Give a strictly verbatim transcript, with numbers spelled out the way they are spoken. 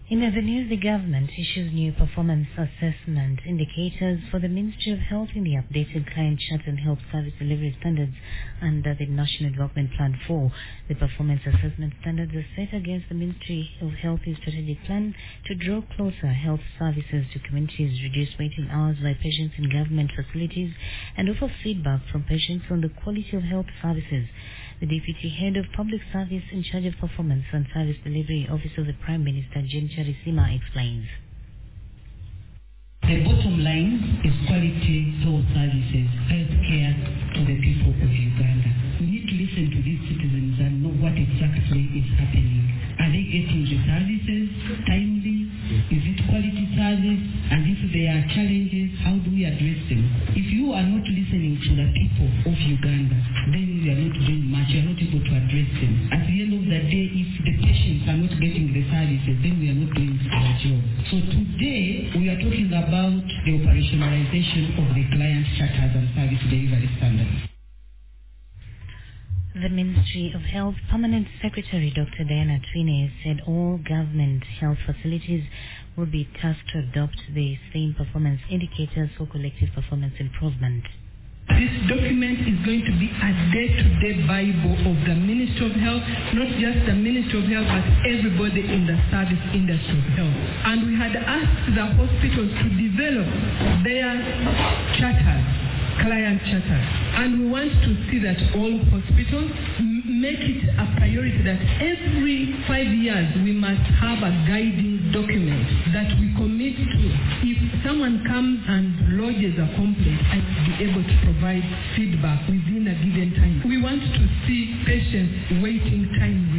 In other news, the government issues new performance assessment indicators for the Ministry of Health in the updated Client Charter and Health Service Delivery Standards under the National Development Plan four. The performance assessment standards are set against the Ministry of Health's strategic plan to draw closer health services to communities, reduce waiting hours by patients in government facilities, and offer feedback from patients on the quality of health services. The Deputy Head of Public Service in charge of Performance and Service Delivery, Office of the Prime Minister, Jane Charisima, explains. The bottom line is quality health services, health care to the people of Uganda. We need to listen to these citizens and know what exactly is happening. Are they getting the services timely? Is it quality service? And if there are challenges, how do we address them? If you are not listening to the people of Uganda, then you are not doing much. You are not able to address them. At the end of the day, if the patients are not getting the services, then we are not doing our job. So today, we are talking about the operationalization of the Client Charters and Service Delivery Standards. The Ministry of Health Permanent Secretary Doctor Diana Twine said all government health facilities will be tasked to adopt the same performance indicators for collective performance improvement. This document is going to be a day-to-day Bible of the Ministry of Health, not just the Ministry of Health, but everybody in the service industry of health. And we had asked the hospitals to develop their charters, client charters. And we want to see that all hospitals make it a priority that every five years we must have a guiding document that we commit to. If someone comes and lodges a complaint, I will be able to provide feedback within a given time. We want to see patients waiting time